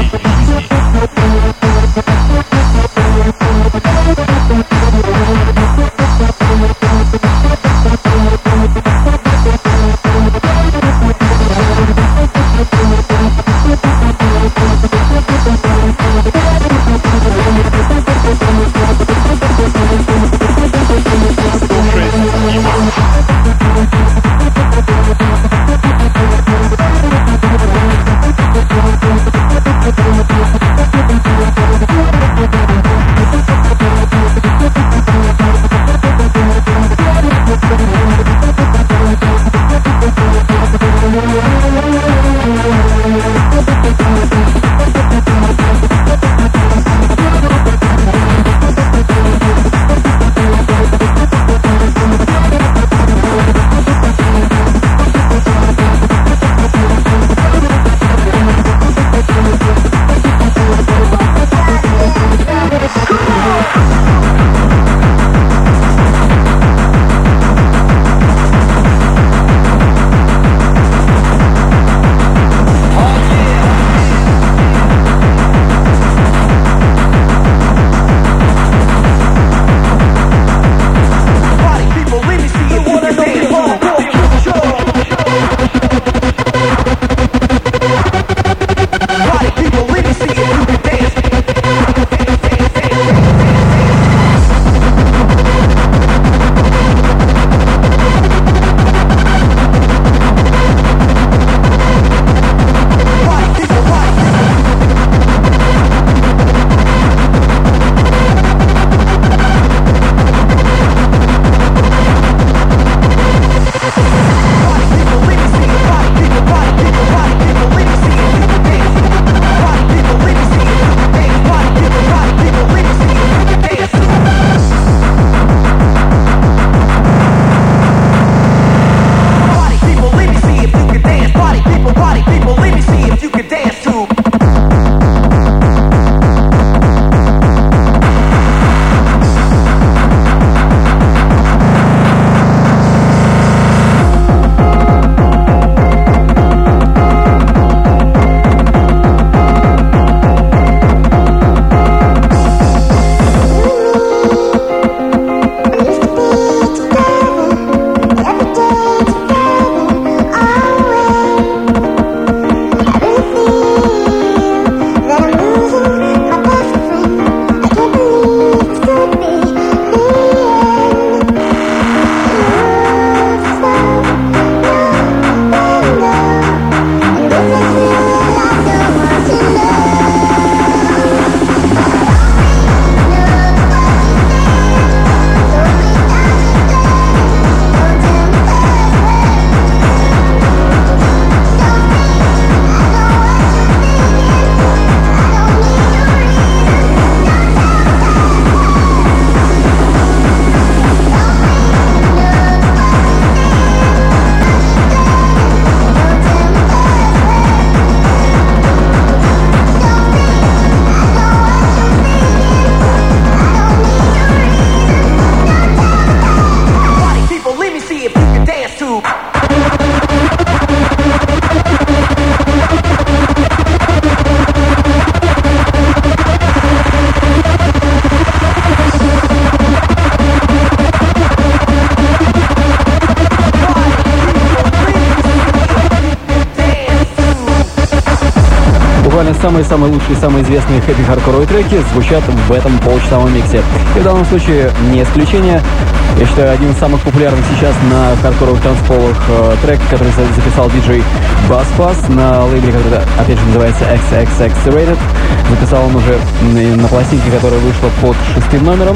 Самые-самые лучшие, самые известные хэппи-хардкоровые треки звучат в этом получасовом миксе. И в данном случае не исключение. Я считаю, один из самых популярных сейчас на хардкоровых танцполах трек, который записал диджей Баспас на лейбле, который, опять же, называется XXX Rated. Записал он уже на пластинке, которая вышла под 6 номером.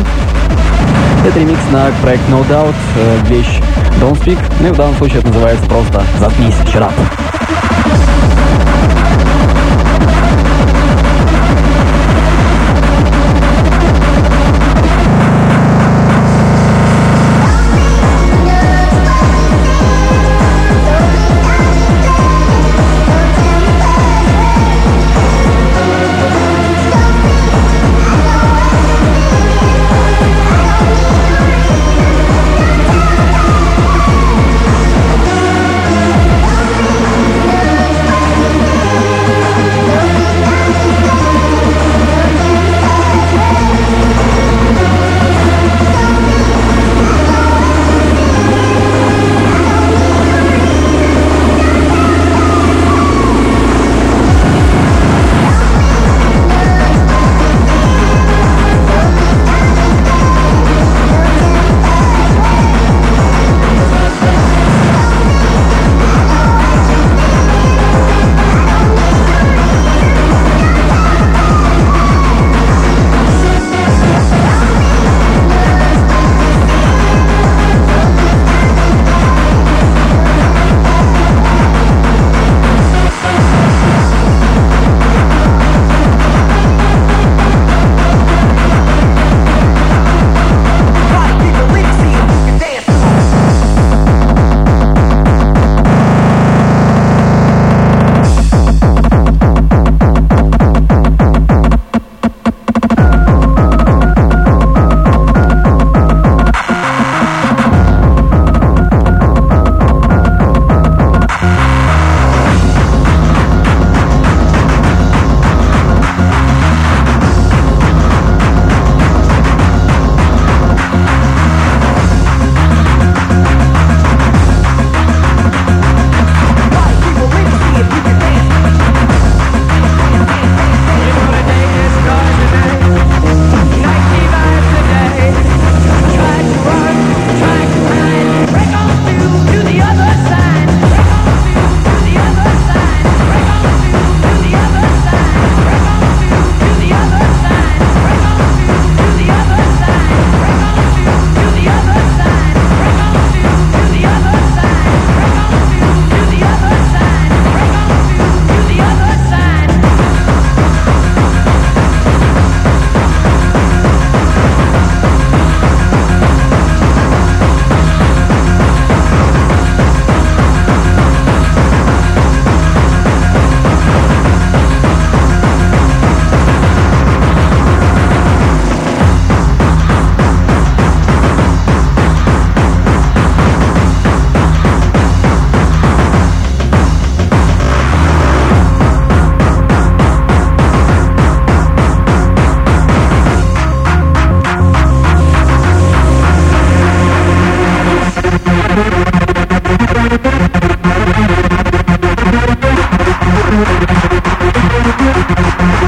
Это ремикс на проект No Doubt, вещь Don't Speak. Ну и в данном случае это называется просто «Заткнись, shut up».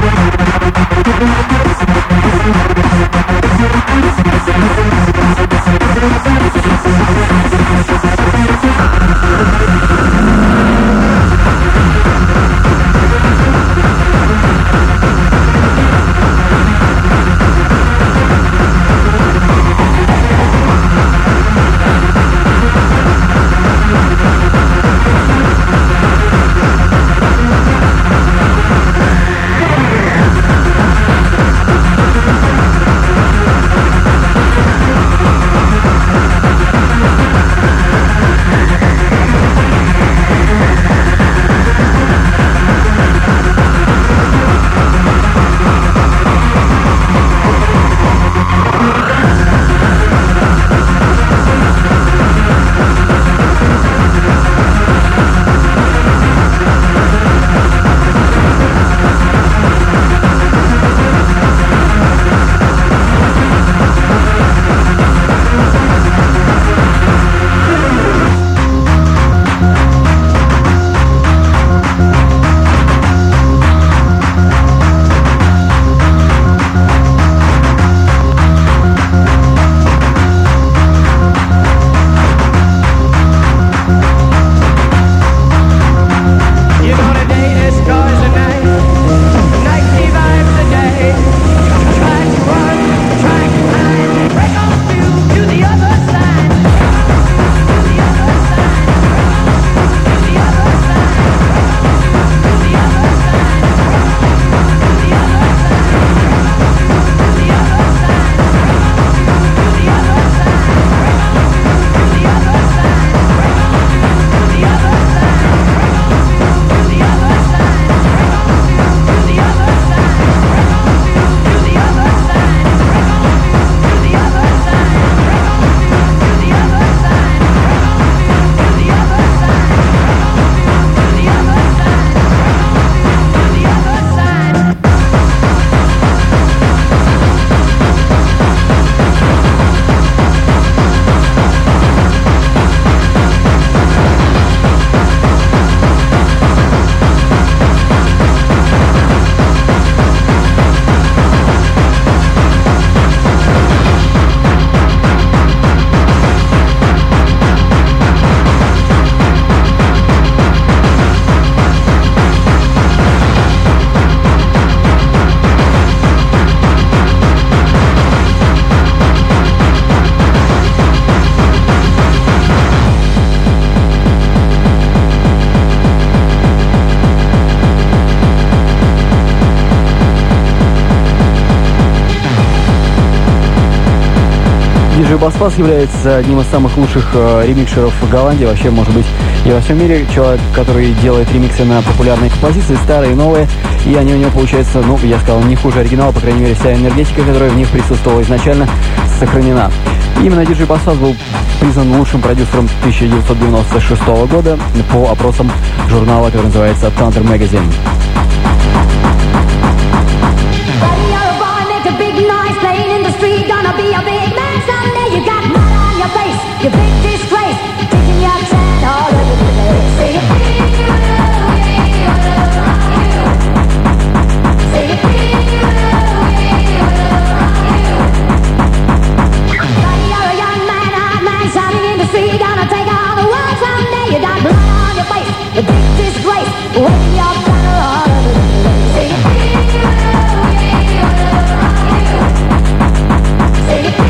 Диджей Баспас является одним из самых лучших ремикшеров в Голландии, вообще, может быть, и во всем мире. Человек, который делает ремиксы на популярные композиции, старые и новые, и они у него получаются, ну, я сказал, не хуже оригинала, по крайней мере, вся энергетика, которая в них присутствовала изначально, сохранена. И именно Диджей Баспас был признан лучшим продюсером 1996 года по опросам журнала, который называется Thunder Magazine. You big disgrace, taking your time all over the place. Say it, say it, you're a young man, hot man, shouting in the street, gonna take all the world someday. You got blood on your face, you big disgrace, waving your banner all over the place. Say it, say it.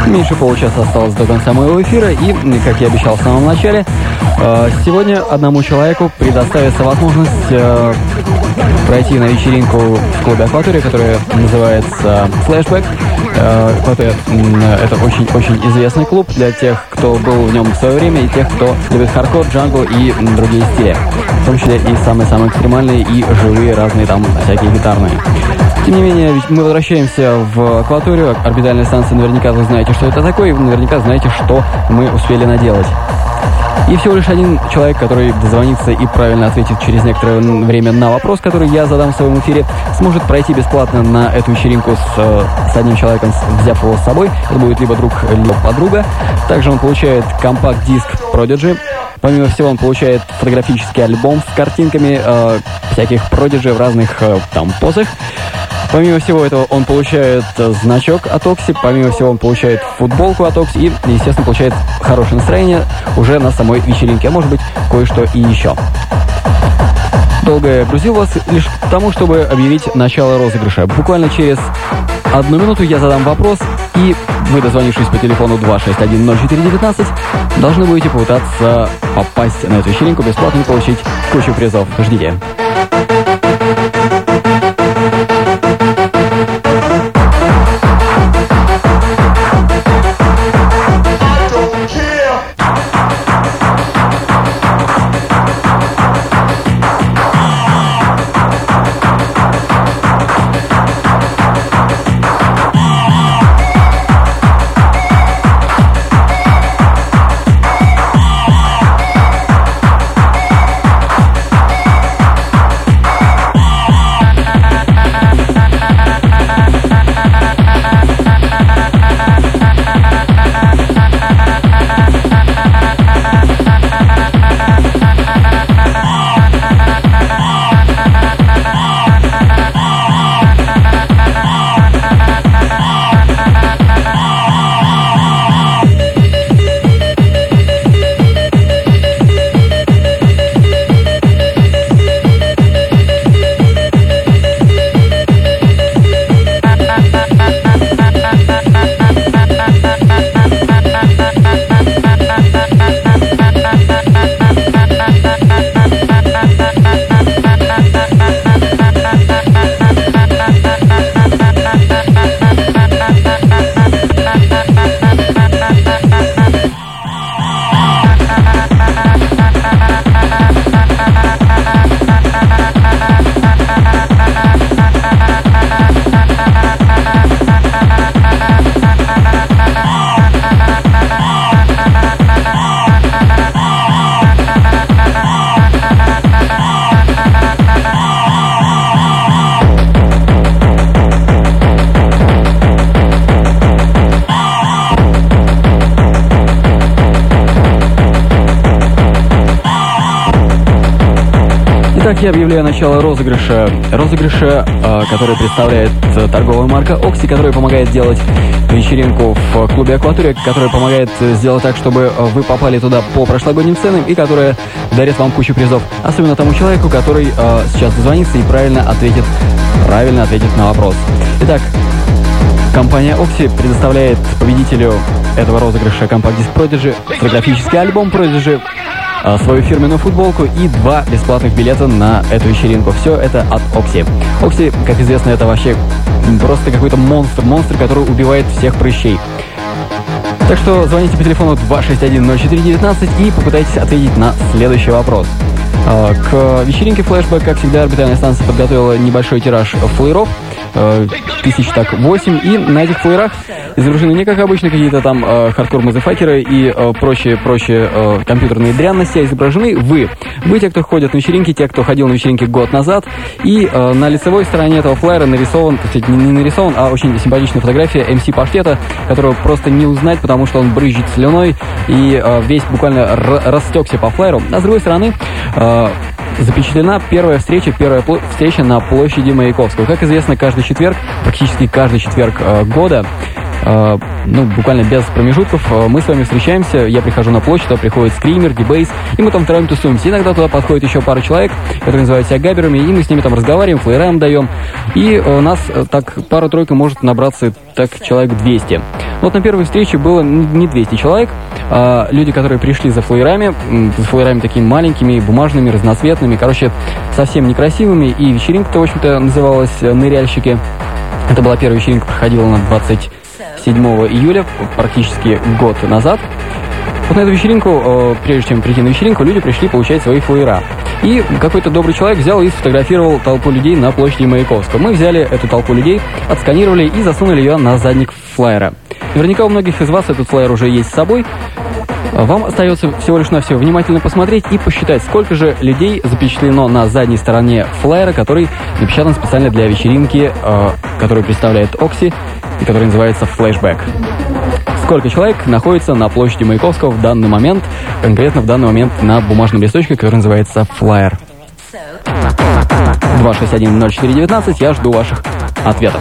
Меньше получаса осталось до конца моего эфира, и, как я обещал в самом начале, сегодня одному человеку предоставится возможность пройти на вечеринку в клубе «Акватория», которая называется «Flashback». Это очень-очень известный клуб для тех, кто был в нем в свое время, и тех, кто любит хардкор, джангл и другие стили. В том числе и самые-самые экстремальные, и живые разные там всякие гитарные. Тем не менее, мы возвращаемся в «Акваторию». Орбитальная станция, наверняка вы знаете, что это такое, и вы наверняка знаете, что мы успели наделать. И всего лишь один человек, который дозвонится и правильно ответит через некоторое время на вопрос, который я задам в своем эфире, сможет пройти бесплатно на эту вечеринку с одним человеком, взяв его с собой. Это будет либо друг, либо подруга. Также он получает компакт-диск Prodigy. Помимо всего, он получает фотографический альбом с картинками всяких Prodigy в разных там позах. Помимо всего этого, он получает значок от Окси, помимо всего, он получает футболку от Окси и, естественно, получает хорошее настроение уже на самой вечеринке, а может быть, кое-что и еще. Долго я грузил вас лишь к тому, чтобы объявить начало розыгрыша. Буквально через 1 минуту я задам вопрос, и вы, дозвонившись по телефону 261-04-19, должны будете попытаться попасть на эту вечеринку бесплатно и получить кучу призов. Ждите. Итак, я объявляю начало розыгрыша, который представляет торговая марка Окси, которая помогает делать вечеринку в клубе «Акватория», которая помогает сделать так, чтобы вы попали туда по прошлогодним ценам и которая дарит вам кучу призов. Особенно тому человеку, который сейчас дозвонится и правильно ответит на вопрос. Итак, компания Окси предоставляет победителю этого розыгрыша компакт-диск Prodigy, фотографический альбом Prodigy, свою фирменную футболку и 2 бесплатных билета на эту вечеринку. Все это от Окси. Окси, как известно, это вообще просто какой-то монстр, который убивает всех прыщей. Так что звоните по телефону 261-04-19 и попытайтесь ответить на следующий вопрос. К вечеринке Flashback, как всегда, орбитальная станция подготовила небольшой тираж флееров, 1008, и на этих флеерах изображены не как обычно какие-то там хардкор-мазефакеры и прочие компьютерные дрянности, а изображены вы, те, кто ходят на вечеринки, те, кто ходил на вечеринки год назад, и на лицевой стороне этого флеера нарисован, кстати, не нарисован, а очень симпатичная фотография МС Паштета, которого просто не узнать, потому что он брызжет слюной и весь буквально растекся по флееру. А с другой стороны запечатлена первая встреча на площади Маяковского. Как известно, практически каждый четверг года буквально без промежутков мы с вами встречаемся, я прихожу на площадь, туда приходит Скример, Дебейс, и мы там втроем тусуемся. Иногда туда подходит еще пара человек, которые называют себя габерами, и мы с ними там разговариваем, флеерам даем, и у нас так пара-тройка может набраться так человек 200. Вот на первой встрече было не 200 человек, а люди, которые пришли за флеерами такими маленькими, бумажными, разноцветными, совсем некрасивыми, и вечеринка-то, в общем-то, называлась «Ныряльщики». Это была первая вечеринка, проходила на 27 июля, практически год назад. Вот на эту вечеринку, прежде чем прийти на вечеринку, люди пришли получать свои флеера. И какой-то добрый человек взял и сфотографировал толпу людей на площади Маяковского. Мы взяли эту толпу людей, отсканировали и засунули ее на задник флеера. Наверняка у многих из вас этот флеер уже есть с собой. Вам остается всего лишь навсего внимательно посмотреть и посчитать, сколько же людей запечатлено на задней стороне флеера, который напечатан специально для вечеринки, который представляет Окси и который называется «Флэшбэк». Сколько человек находится на площади Маяковского в данный момент, конкретно в данный момент на бумажном листочке, который называется «Флаер». 261-04-19, я жду ваших ответов.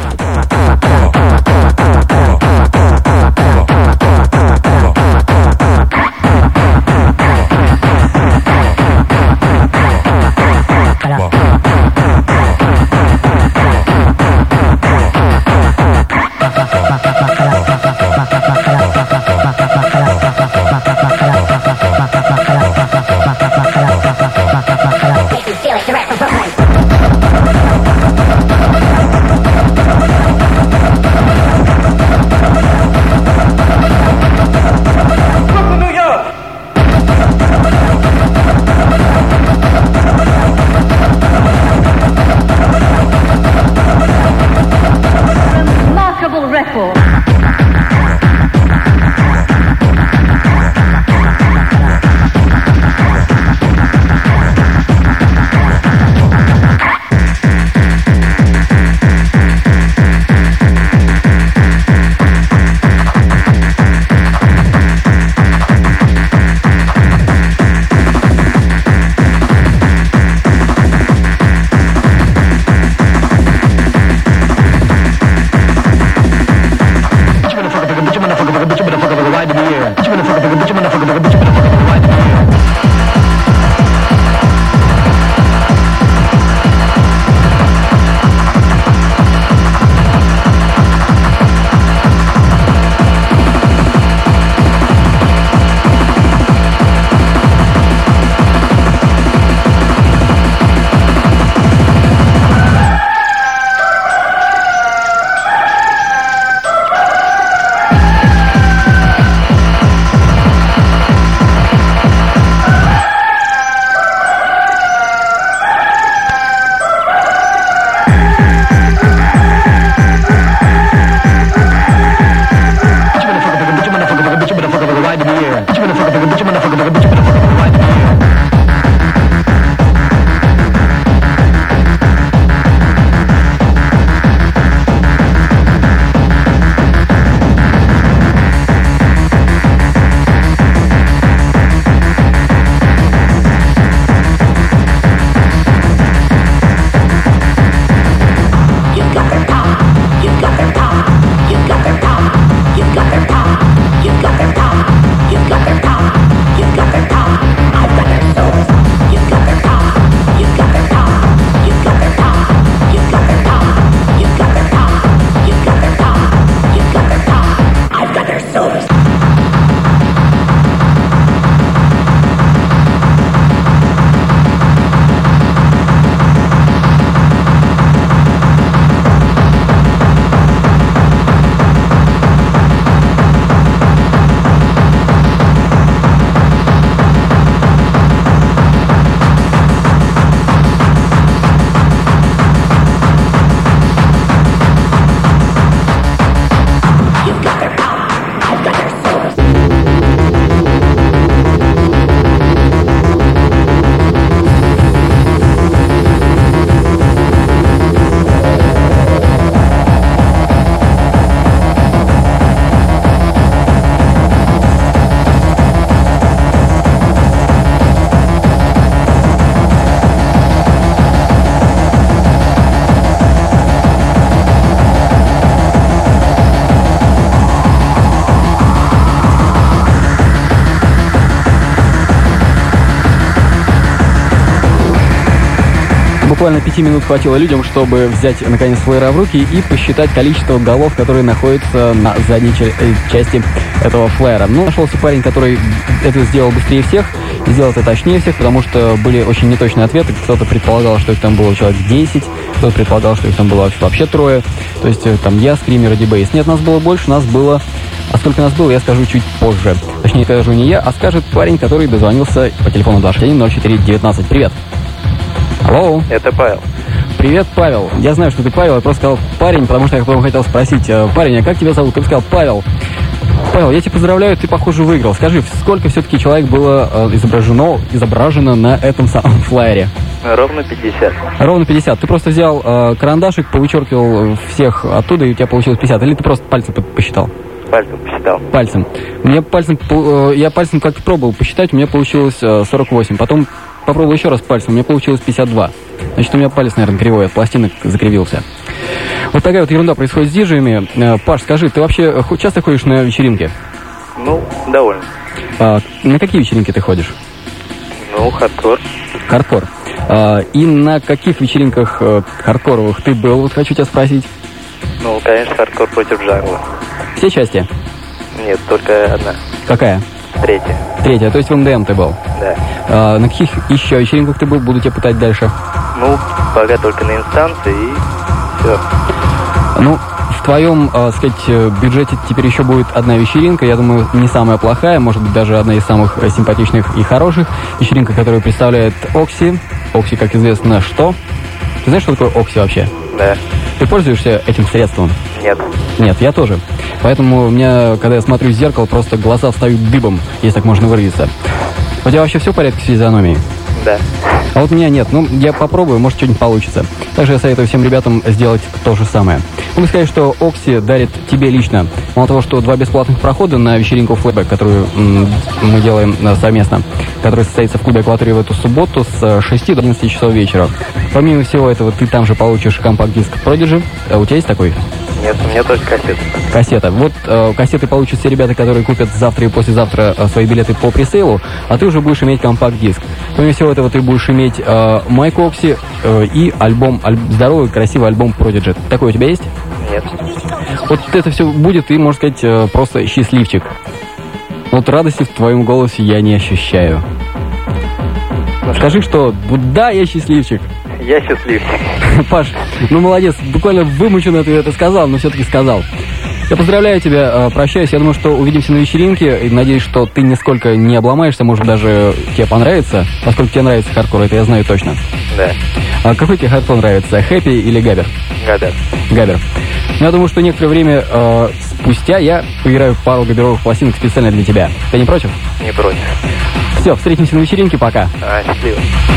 буквально 5 минут хватило людям, чтобы взять, наконец, флэра в руки и посчитать количество голов, которые находятся на задней части этого флэра. Но нашелся парень, который это сделал быстрее всех и сделал это точнее всех, потому что были очень неточные ответы. Кто-то предполагал, что их там было человек 10, кто-то предполагал, что их там было вообще трое. То есть там я, Скример и Дебейс. Нет, нас было больше, нас было... А сколько нас было, я скажу чуть позже. Точнее, скажу не я, а скажет парень, который дозвонился по телефону 261-04-19. Привет. Алло. Это Павел. Привет, Павел. Я знаю, что ты Павел, я просто сказал парень, потому что я потом хотел спросить, парень, а как тебя зовут? Ты сказал Павел. Павел, я тебя поздравляю, ты, похоже, выиграл. Скажи, сколько все-таки человек было изображено на этом самом флайере? Ровно 50. Ровно 50. Ты просто взял карандашик, повычеркивал всех оттуда, и у тебя получилось 50. Или ты просто пальцем посчитал? Пальцем посчитал. Пальцем. Я пальцем как-то пробовал посчитать, у меня получилось 48. Потом попробовал еще раз пальцем, у меня получилось 52. Значит, у меня палец, наверное, кривой, от пластинок закривился. Вот такая вот ерунда происходит с диджеями. Паш, скажи, ты вообще часто ходишь на вечеринки? Ну, довольно. На какие вечеринки ты ходишь? Ну, хардкор. Хардкор. И на каких вечеринках хардкоровых ты был? Вот хочу тебя спросить. Ну, конечно, хардкор против джангла. Все части? Нет, только одна. Какая? Третья, то есть в МДМ ты был? Да. На каких еще вечеринках ты был? Буду тебя пытать дальше. Ну, пока только на инстанции и все. Ну, в твоем, бюджете теперь еще будет одна вечеринка. Я думаю, не самая плохая, может быть, даже одна из самых симпатичных и хороших. Вечеринка, которую представляет Окси. Окси, как известно, что? Ты знаешь, что такое Окси вообще? Да. Ты пользуешься этим средством? Нет. Нет, я тоже. Поэтому у меня, когда я смотрю в зеркало, просто глаза встают дыбом, если так можно выразиться. У тебя вообще все в порядке с физиономией? Да. А вот у меня нет. Ну, я попробую, может, что-нибудь получится. Также я советую всем ребятам сделать то же самое. Могу сказать, что Окси дарит тебе лично, мало того, что 2 бесплатных прохода на вечеринку Flashback, которую мы делаем совместно, которая состоится в клубе «Акватория» в эту субботу с 6 до 11 часов вечера. Помимо всего этого, ты там же получишь компакт-диск Prodigy. А у тебя есть такой? Нет, у меня только кассета. Кассета. Вот кассеты получат все ребята, которые купят завтра и послезавтра свои билеты по пресейлу, а ты уже будешь иметь компакт-диск. Помимо всего этого, ты будешь иметь майку Окси и здоровый, красивый альбом Prodigy. Такой у тебя есть? Нет. Вот это все будет, и, можно сказать, просто счастливчик. Вот радости в твоем голосе я не ощущаю. Скажи, что да, я счастливчик. Я счастливчик. Паш, ну молодец, буквально вымученно ты это сказал, но все-таки сказал. Я поздравляю тебя, прощаюсь. Я думаю, что увидимся на вечеринке. И надеюсь, что ты нисколько не обломаешься, может, даже тебе понравится. Поскольку тебе нравится хардкор, это я знаю точно. Да. А какой тебе хардкор нравится, Хэппи или Габер? Габер. Я думаю, что некоторое время спустя я поиграю пару габеровых пластинок специально для тебя. Ты не против? Не против. Все, встретимся на вечеринке, пока. Счастливо.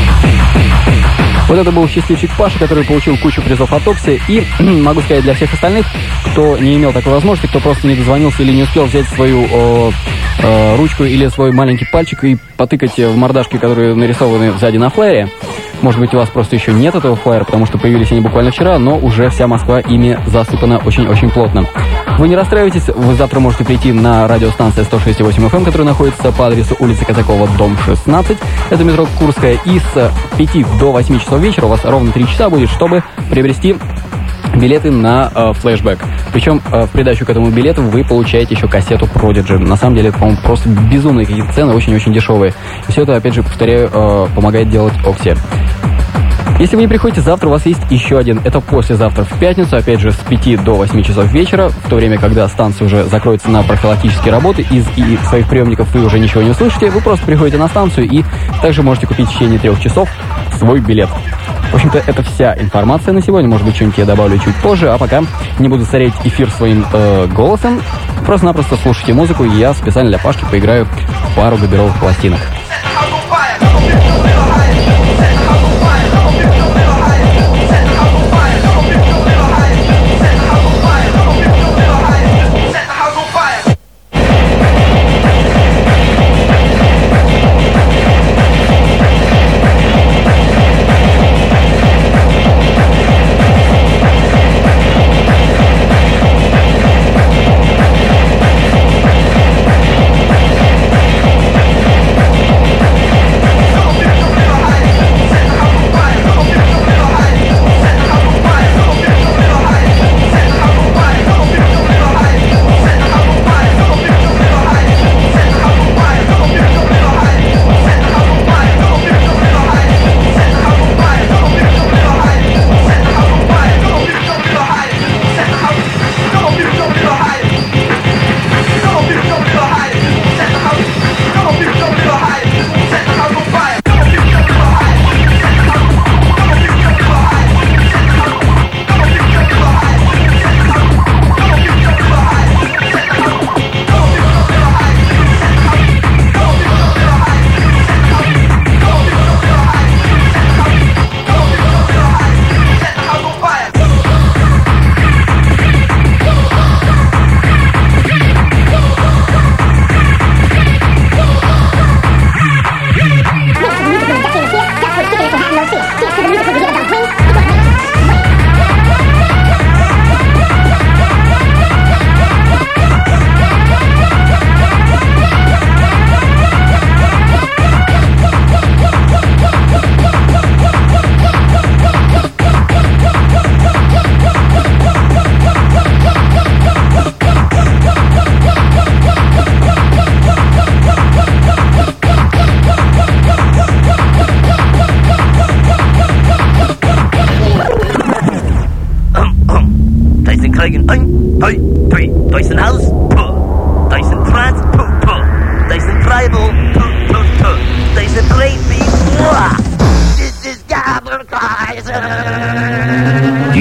Вот это был счастливчик Паша, который получил кучу призов от Окси. И могу сказать для всех остальных, кто не имел такой возможности, кто просто не дозвонился или не успел взять свою ручку или свой маленький пальчик и потыкать в мордашки, которые нарисованы сзади на флайере. Может быть, у вас просто еще нет этого флайера, потому что появились они буквально вчера, но уже вся Москва ими засыпана очень-очень плотно. Вы не расстраивайтесь, вы завтра можете прийти на радиостанцию 106.8 FM, которая находится по адресу улица Казакова, дом 16. Это метро Курская. И с 5 до 8 часов вечера у вас ровно 3 часа будет, чтобы приобрести билеты на флешбэк. Причем в придачу к этому билету вы получаете еще кассету Prodigy. На самом деле это, по-моему, просто безумные какие-то цены, очень-очень дешевые. И все это, опять же, повторяю, помогает делать Окси. Если вы не приходите завтра, у вас есть еще один. Это послезавтра в пятницу, опять же, с 5 до 8 часов вечера, в то время, когда станция уже закроется на профилактические работы, из своих приемников вы уже ничего не услышите, вы просто приходите на станцию и также можете купить в течение 3 часов свой билет. В общем-то, это вся информация на сегодня. Может быть, что-нибудь я добавлю чуть позже, а пока не буду сорить эфир своим голосом. Просто-напросто слушайте музыку, и я специально для Пашки поиграю пару габеровых пластинок.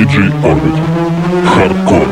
DJ Orbit. Hardcore.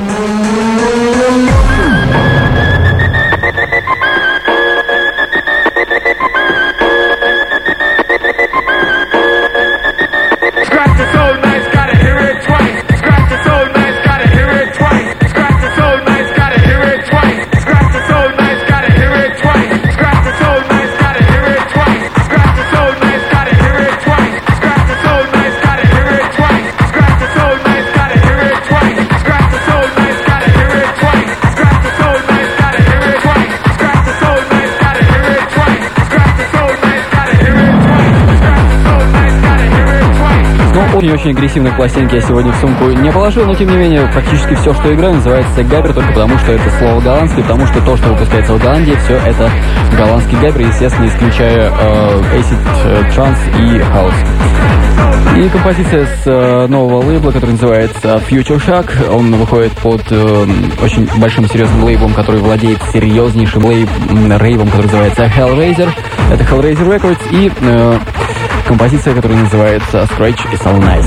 Scratch the soul nice, gotta hear it twice. Scratch the soul nice, gotta hear it twice. Scratch the soul nice, gotta hear it twice. Scratch the soul nice, gotta hear it twice. Scratch the soul nice, gotta hear it twice. Scratch the soul nice, gotta hear it twice. Scratch the soul nice, gotta hear it twice. Scratch the soul nice, gotta hear it twice. Scratch the soul nice, gotta hear it twice. Scratch the soul nice, gotta hear it twice. Scratch the soul nice, gotta hear it twice. Scratch the soul nice, gotta hear it twice. Scratch the soul nice, gotta hear it twice. Ну, очень агрессивных пластинки я сегодня в сумку не положил, но тем не менее практически все, что играю, называется габер, только потому что это слово голландское, потому что то, что выпускается в Голландии, все это голландский габер, естественно, исключая acid, транс и хаус. И композиция с нового лейбла, который называется Future Shock. Он выходит под очень большим серьезным лейблом, который владеет серьезнейшим рейвом, который называется Hellraiser. Это Hellraiser Records и композиция, которая называется Scratch Is All Nice.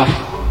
off.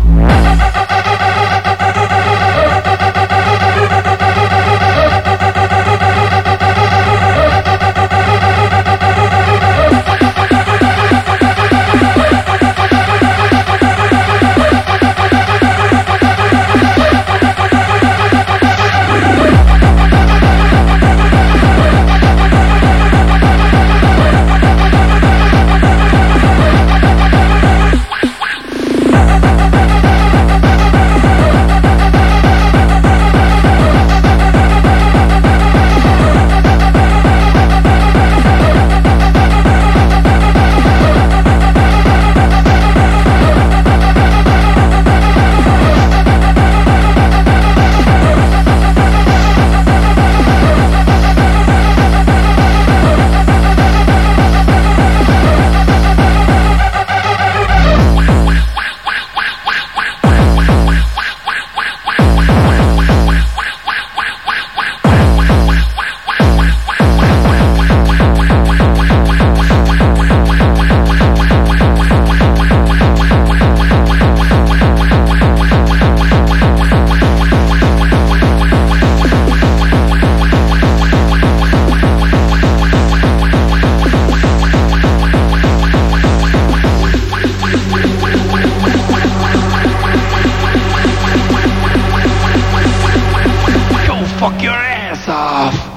Fuck your ass off.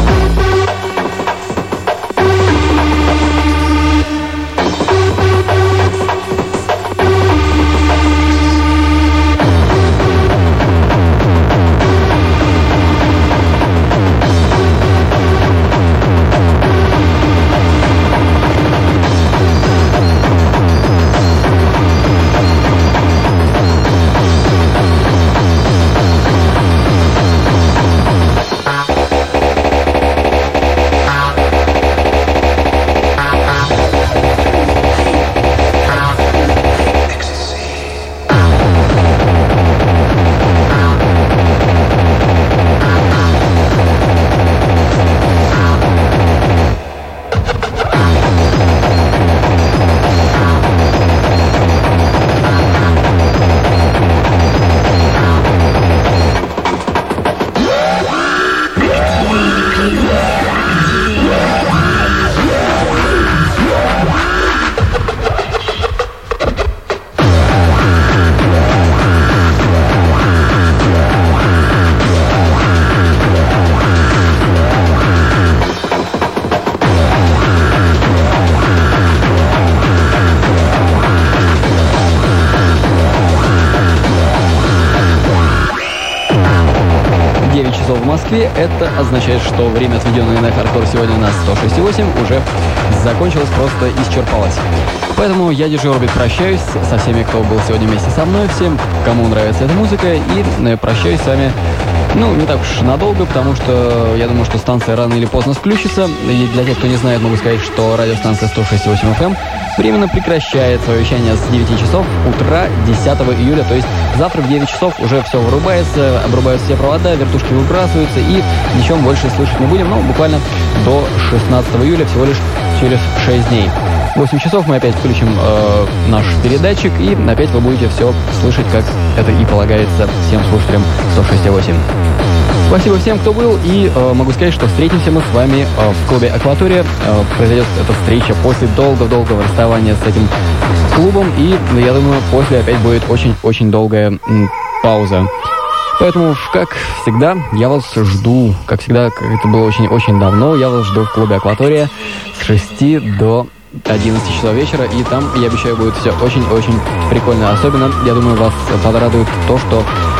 В Москве. Это означает, что время, отведенное на хардкор сегодня на 106.8, уже закончилось, просто исчерпалось. Поэтому я, диджей Орбит, прощаюсь со всеми, кто был сегодня вместе со мной, всем, кому нравится эта музыка, и прощаюсь с вами, не так уж надолго, потому что я думаю, что станция рано или поздно включится. И для тех, кто не знает, могу сказать, что радиостанция 106.8 FM временно прекращает свое вещание с 9 часов утра 10 июля, то есть завтра в 9 часов уже все вырубается, обрубаются все провода, вертушки выбрасываются, и ничем больше слышать не будем, буквально до 16 июля, всего лишь через 6 дней. В 8 часов мы опять включим наш передатчик, и опять вы будете все слышать, как это и полагается всем слушателям 106.8. Спасибо всем, кто был, и могу сказать, что встретимся мы с вами в клубе «Акватория». Произойдет эта встреча после долгого расставания с этим клубом, и, я думаю, после опять будет очень-очень долгая пауза. Поэтому, как всегда, я вас жду, как всегда, как это было очень-очень давно, я вас жду в клубе «Акватория» с 6 до 11 часов вечера, и там, я обещаю, будет все очень-очень прикольно. Особенно, я думаю, вас порадует то, что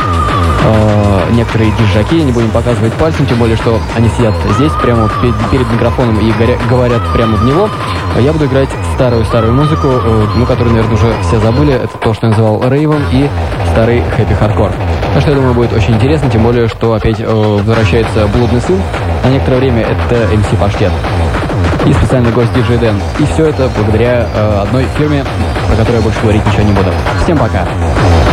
некоторые диджаки, не будем показывать пальцем, тем более, что они сидят здесь, прямо перед микрофоном и говорят прямо в него. Я буду играть старую музыку, которую, наверное, уже все забыли. Это то, что я называл рейвом, и старый хэппи-хардкор. Так что, я думаю, будет очень интересно, тем более, что опять возвращается блудный сын. На некоторое время это MC Паштет и специальный гость DJ Дэн. И все это благодаря одной фирме, про которую я больше говорить ничего не буду. Всем пока!